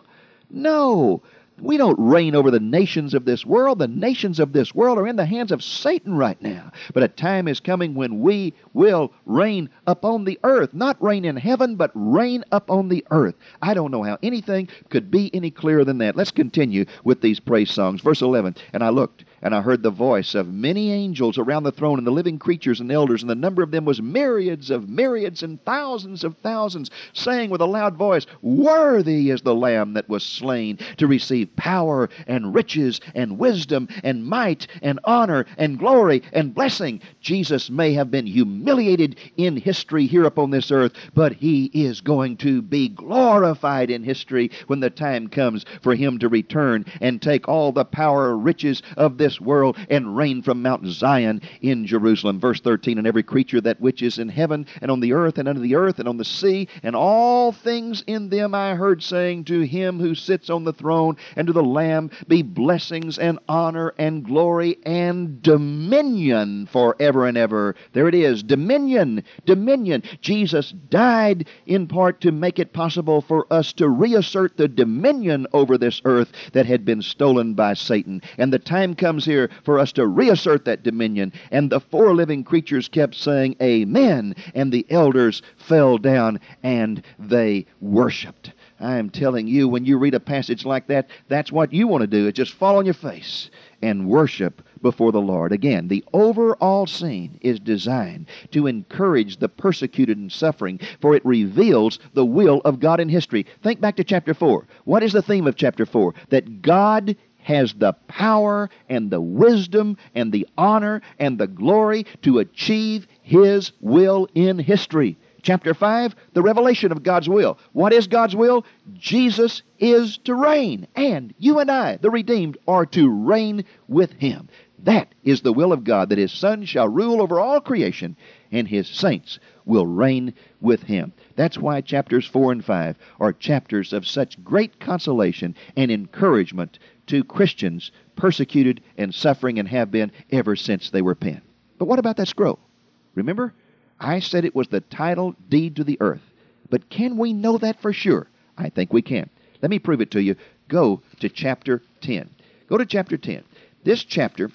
No. We don't reign over the nations of this world. The nations of this world are in the hands of Satan right now. But a time is coming when we will reign upon the earth. Not reign in heaven, but reign upon the earth. I don't know how anything could be any clearer than that. Let's continue with these praise songs. Verse 11, and I looked, and I heard the voice of many angels around the throne, and the living creatures and elders, and the number of them was myriads of myriads and thousands of thousands, saying with a loud voice, Worthy is the Lamb that was slain to receive power and riches and wisdom and might and honor and glory and blessing. Jesus may have been humiliated in history here upon this earth, but he is going to be glorified in history when the time comes for him to return and take all the power and riches of this world and reign from Mount Zion in Jerusalem. Verse 13, and every creature that which is in heaven and on the earth and under the earth and on the sea and all things in them I heard saying, to him who sits on the throne and to the Lamb be blessings and honor and glory and dominion forever and ever. There it is, dominion, dominion. Jesus died in part to make it possible for us to reassert the dominion over this earth that had been stolen by Satan. And the time comes here for us to reassert that dominion. And the four living creatures kept saying, Amen. And the elders fell down and they worshiped. I am telling you, when you read a passage like that, that's what you want to do, is just fall on your face and worship before the Lord. Again, the overall scene is designed to encourage the persecuted and suffering, for it reveals the will of God in history. Think back to chapter 4. What is the theme of chapter 4? That God has the power and the wisdom and the honor and the glory to achieve his will in history. Chapter 5, the revelation of God's will. What is God's will? Jesus is to reign, and you and I, the redeemed, are to reign with him. That is the will of God, that his Son shall rule over all creation, and his saints will reign with him. That's why chapters 4 and 5 are chapters of such great consolation and encouragement to Christians persecuted and suffering, and have been ever since they were penned. But what about that scroll? Remember? I said it was the title deed to the earth. But can we know that for sure? I think we can. Let me prove it to you. Go to chapter 10. Go to chapter 10. This chapter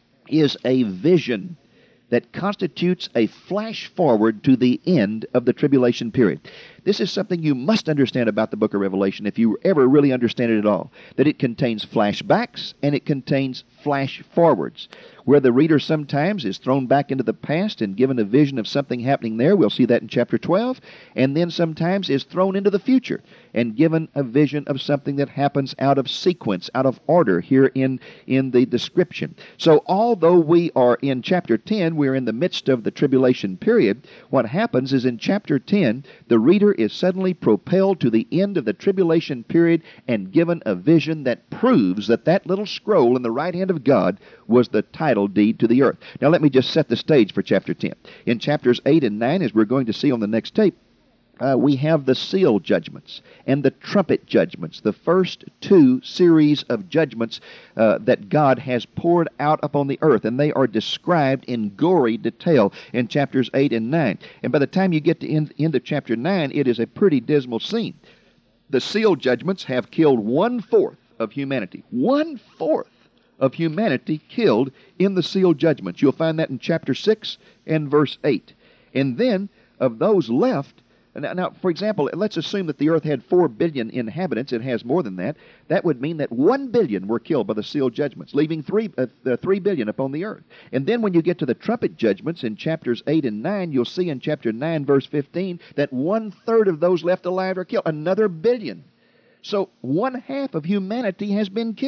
is a vision that constitutes a flash forward to the end of the tribulation period. This is something you must understand about the book of Revelation if you ever really understand it at all. That it contains flashbacks and it contains flash forwards, where the reader sometimes is thrown back into the past and given a vision of something happening there. We'll see that in chapter 12. And then sometimes is thrown into the future and given a vision of something that happens out of sequence, out of order here in the description. So although we are in chapter 10, we're in the midst of the tribulation period, what happens is in chapter 10, the reader is suddenly propelled to the end of the tribulation period and given a vision that proves that that little scroll in the right hand of God was the title deed to the earth. Now let me just set the stage for chapter 10. In chapters 8 and 9, as we're going to see on the next tape, we have the seal judgments and the trumpet judgments, the first two series of judgments that God has poured out upon the earth, and they are described in gory detail in chapters 8 and 9. And by the time you get to end of chapter 9, it is a pretty dismal scene. The seal judgments have killed 1/4 of humanity. 1/4 of humanity killed in the seal judgments. You'll find that in chapter 6 and verse 8. And then, of those left, now, for example, let's assume that the earth had 4 billion inhabitants. It has more than that. That would mean that 1 billion were killed by the seal judgments, leaving 3 billion upon the earth. And then when you get to the trumpet judgments in chapters 8 and 9, you'll see in chapter 9, verse 15, that 1/3 of those left alive are killed. Another billion. So 1/2 of humanity has been killed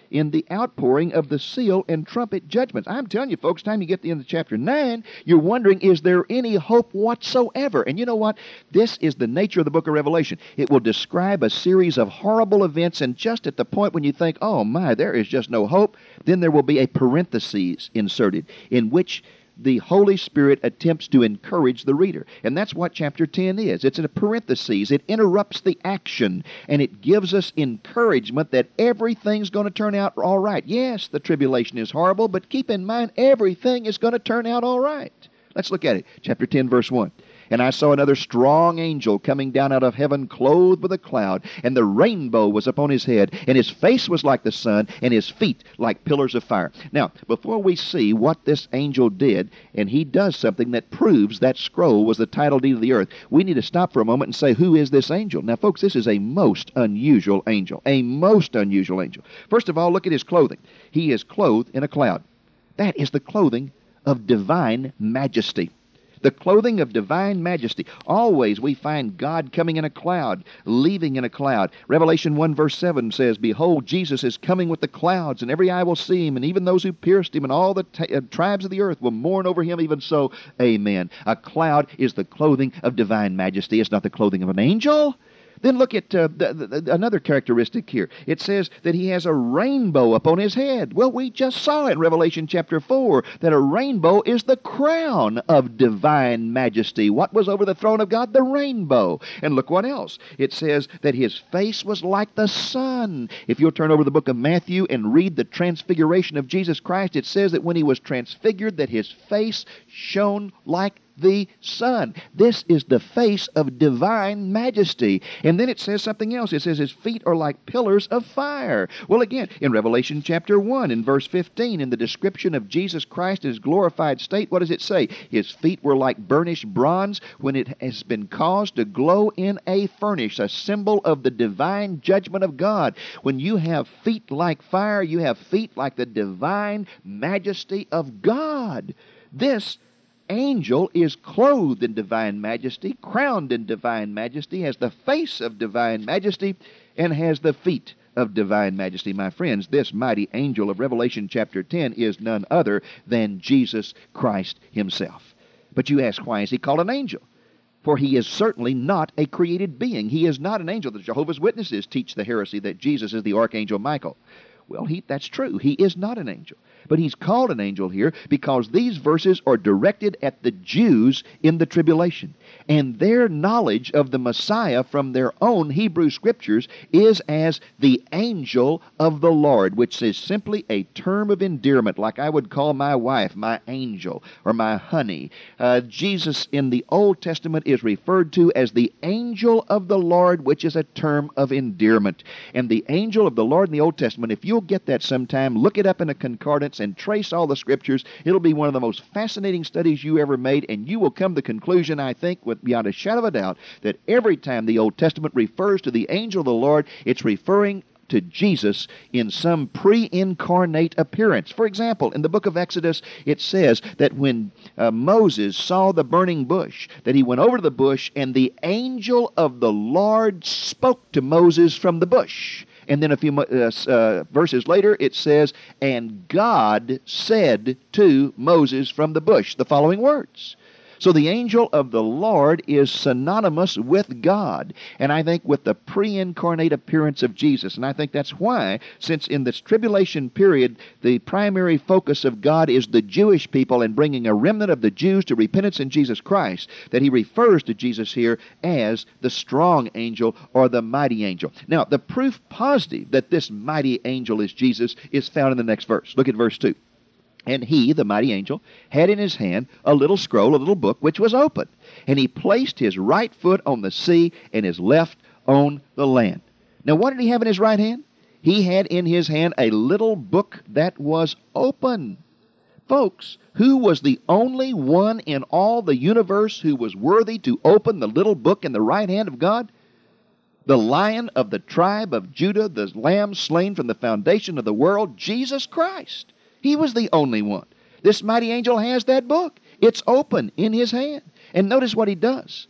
in the outpouring of the seal and trumpet judgments. I'm telling you, folks, time you get to the end of chapter 9, you're wondering, is there any hope whatsoever? And you know what? This is the nature of the book of Revelation. It will describe a series of horrible events, and just at the point when you think, oh my, there is just no hope, then there will be a parenthesis inserted in which the Holy Spirit attempts to encourage the reader. And that's what chapter 10 is. It's in a parenthesis. It interrupts the action, and it gives us encouragement that everything's going to turn out all right. Yes, the tribulation is horrible, but keep in mind, everything is going to turn out all right. Let's look at it. Chapter 10, verse 1. And I saw another strong angel coming down out of heaven, clothed with a cloud, and the rainbow was upon his head, and his face was like the sun, and his feet like pillars of fire. Now, before we see what this angel did, and he does something that proves that scroll was the title deed of the earth, we need to stop for a moment and say, who is this angel? Now, folks, this is a most unusual angel. A most unusual angel. First of all, look at his clothing. He is clothed in a cloud. That is the clothing of divine majesty. The clothing of divine majesty. Always we find God coming in a cloud, leaving in a cloud. Revelation 1 verse 7 says, behold, Jesus is coming with the clouds, and every eye will see him, and even those who pierced him, and all the tribes of the earth will mourn over him, even so. Amen. A cloud is the clothing of divine majesty. It's not the clothing of an angel. Then look at another characteristic here. It says that he has a rainbow upon his head. Well, we just saw in Revelation chapter 4 that a rainbow is the crown of divine majesty. What was over the throne of God? The rainbow. And look what else. It says that his face was like the sun. If you'll turn over the book of Matthew and read the transfiguration of Jesus Christ, it says that when he was transfigured, that his face shone like the sun. This is the face of divine majesty. And then it says something else. It says his feet are like pillars of fire. Well, again, in Revelation chapter 1, in verse 15, in the description of Jesus Christ in his glorified state, what does it say? His feet were like burnished bronze when it has been caused to glow in a furnace, a symbol of the divine judgment of God. When you have feet like fire, you have feet like the divine majesty of God. This angel is clothed in divine majesty, crowned in divine majesty, has the face of divine majesty, and has the feet of divine majesty. My friends, this mighty angel of Revelation chapter 10 is none other than Jesus Christ himself. But you ask, why is he called an angel? For he is certainly not a created being. He is not an angel. The Jehovah's Witnesses teach the heresy that Jesus is the archangel Michael. Well, that's true. He is not an angel. But he's called an angel here because these verses are directed at the Jews in the tribulation. And their knowledge of the Messiah from their own Hebrew scriptures is as the angel of the Lord, which is simply a term of endearment, like I would call my wife my angel or my honey. Jesus in the Old Testament is referred to as the angel of the Lord, which is a term of endearment. And the angel of the Lord in the Old Testament, if you'll get that sometime, look it up in a concordance and trace all the scriptures. It'll be one of the most fascinating studies you ever made, and you will come to the conclusion, I think, beyond a shadow of a doubt, that every time the Old Testament refers to the angel of the Lord, it's referring to Jesus in some pre-incarnate appearance. For example, in the book of Exodus, it says that when Moses saw the burning bush, that he went over to the bush, and the angel of the Lord spoke to Moses from the bush. And then a few verses later, it says, and God said to Moses from the bush the following words. So the angel of the Lord is synonymous with God, and I think with the pre-incarnate appearance of Jesus. And I think that's why, since in this tribulation period, the primary focus of God is the Jewish people and bringing a remnant of the Jews to repentance in Jesus Christ, that he refers to Jesus here as the strong angel or the mighty angel. Now, the proof positive that this mighty angel is Jesus is found in the next verse. Look at verse 2. And he, the mighty angel, had in his hand a little scroll, a little book, which was open. And he placed his right foot on the sea and his left on the land. Now, what did he have in his right hand? He had in his hand a little book that was open. Folks, who was the only one in all the universe who was worthy to open the little book in the right hand of God? The Lion of the tribe of Judah, the Lamb slain from the foundation of the world, Jesus Christ. He was the only one. This mighty angel has that book. It's open in his hand. And notice what he does.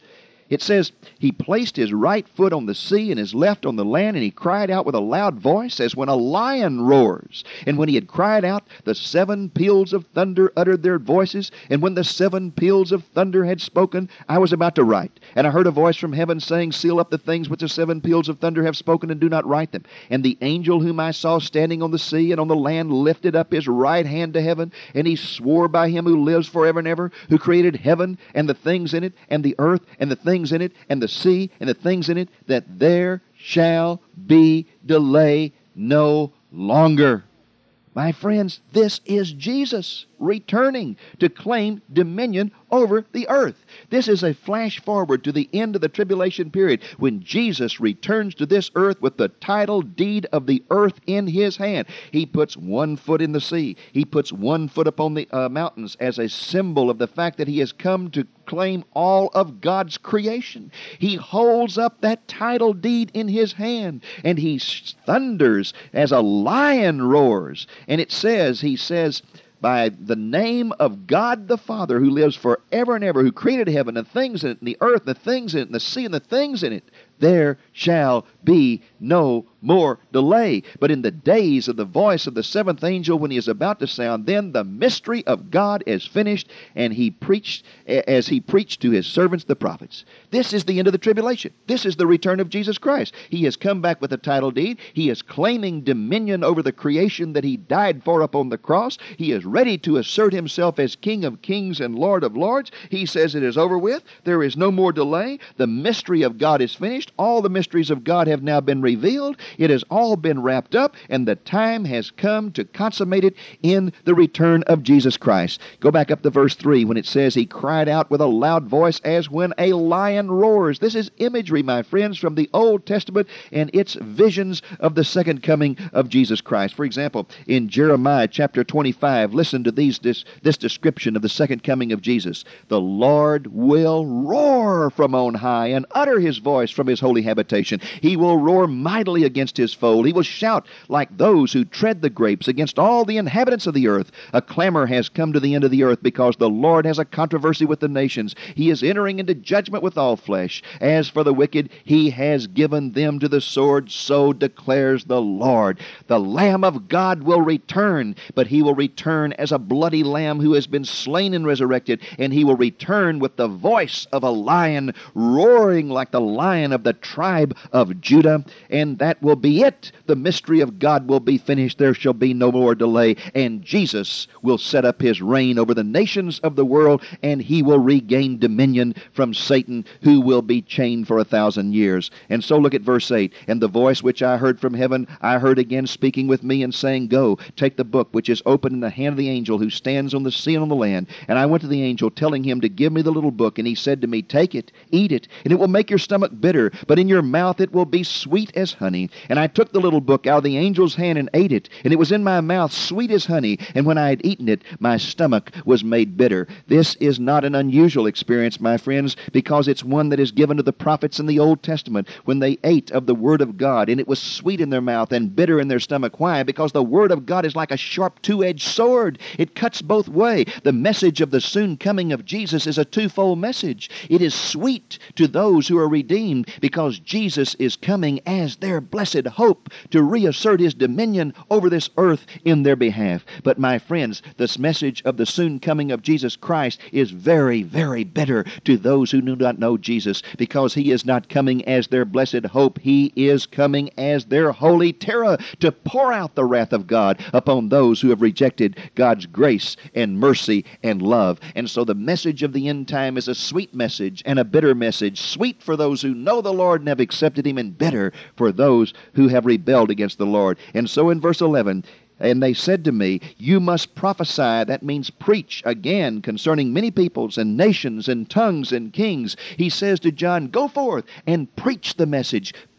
It says, he placed his right foot on the sea and his left on the land, and he cried out with a loud voice as when a lion roars. And when he had cried out, the 7 peals of thunder uttered their voices. And when the 7 peals of thunder had spoken, I was about to write. And I heard a voice from heaven saying, seal up the things which the 7 peals of thunder have spoken, and do not write them. And the angel whom I saw standing on the sea and on the land lifted up his right hand to heaven, and he swore by him who lives forever and ever, who created heaven and the things in it, and the earth and the things in it, and the sea and the things in it, that there shall be delay no longer. My friends, this is Jesus returning to claim dominion over the earth. This is a flash forward to the end of the tribulation period, when Jesus returns to this earth with the title deed of the earth in his hand. He puts 1 foot in the sea. He puts 1 foot upon the mountains as a symbol of the fact that he has come to claim all of God's creation. He holds up that title deed in his hand, and he thunders as a lion roars. And it says, he says, by the name of God the Father, who lives forever and ever, who created heaven and things in it, and the earth and the things in it, and the sea and the things in it, there shall be no more delay. But in the days of the voice of the 7th angel, when he is about to sound, then the mystery of God is finished, and he preached as he preached to his servants the prophets. This is the end of the tribulation. This is the return of Jesus Christ. He has come back with a title deed. He is claiming dominion over the creation that he died for upon the cross. He is ready to assert himself as King of kings and Lord of lords. He says it is over with. There is no more delay. The mystery of God is finished. All the mysteries of God have now been revealed. It has all been wrapped up, and the time has come to consummate it in the return of Jesus Christ. Go back up to verse 3 when it says, he cried out with a loud voice as when a lion roars. This is imagery, my friends, from the Old Testament and its visions of the second coming of Jesus Christ. For example, in Jeremiah chapter 25, listen to this description of the second coming of Jesus. The Lord will roar from on high and utter his voice from his holy habitation. He will roar mightily against his foe. He will shout like those who tread the grapes against all the inhabitants of the earth. A clamor has come to the end of the earth, because the Lord has a controversy with the nations. He is entering into judgment with all flesh. As for the wicked, he has given them to the sword, so declares the Lord. The Lamb of God will return, but he will return as a bloody lamb who has been slain and resurrected, and he will return with the voice of a lion, roaring like the lion of the tribe of Judah. And that will be it. The mystery of God will be finished. There shall be no more delay, and Jesus will set up his reign over the nations of the world, and he will regain dominion from Satan, who will be chained for 1,000 years. And so look at verse 8. And the voice which I heard from heaven, I heard again speaking with me and saying, Go, take the book which is open in the hand of the angel who stands on the sea and on the land. And I went to the angel, telling him to give me the little book. And he said to me, Take it, eat it, and it will make your stomach bitter, but in your mouth it will be sweet as honey. And I took the little book out of the angel's hand and ate it, and it was in my mouth sweet as honey. And when I had eaten it, my stomach was made bitter. This is not an unusual experience, my friends, because it's one that is given to the prophets in the Old Testament when they ate of the Word of God, and it was sweet in their mouth and bitter in their stomach. Why? Because the Word of God is like a sharp two-edged sword. It cuts both ways. The message of the soon coming of Jesus is a twofold message. It is sweet to those who are redeemed, because Jesus is coming as their blessed hope to reassert his dominion over this earth in their behalf. But my friends, this message of the soon coming of Jesus Christ is very, very bitter to those who do not know Jesus, because he is not coming as their blessed hope. He is coming as their holy terror, to pour out the wrath of God upon those who have rejected God's grace and mercy and love. And so the message of the end time is a sweet message and a bitter message. Sweet for those who know the Lord and have accepted him, and bitter for those who have rebelled against the Lord. And so in verse 11, and they said to me, You must prophesy, that means preach, again concerning many peoples and nations and tongues and kings. He says to John, Go forth and preach the message.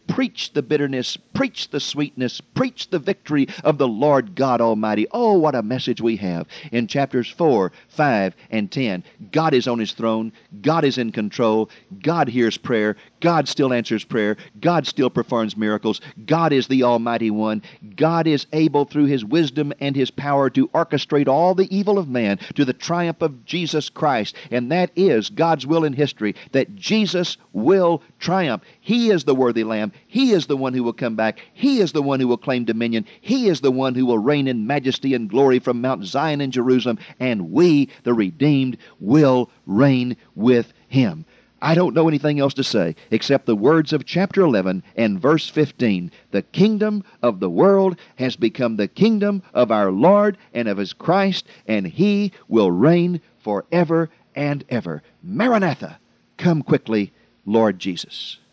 preach the bitterness, preach the sweetness, preach the victory of the Lord God Almighty. Oh, what a message we have in chapters 4, 5, and 10. God is on His throne. God is in control. God hears prayer. God still answers prayer. God still performs miracles. God is the Almighty One. God is able through His wisdom and His power to orchestrate all the evil of man to the triumph of Jesus Christ. And that is God's will in history, that Jesus will triumph. He is the worthy Lamb. He is the one who will come back. He is the one who will claim dominion. He is the one who will reign in majesty and glory from Mount Zion in Jerusalem. And we, the redeemed, will reign with Him. I don't know anything else to say except the words of chapter 11 and verse 15. The kingdom of the world has become the kingdom of our Lord and of His Christ, and He will reign forever and ever. Maranatha, come quickly, Lord Jesus.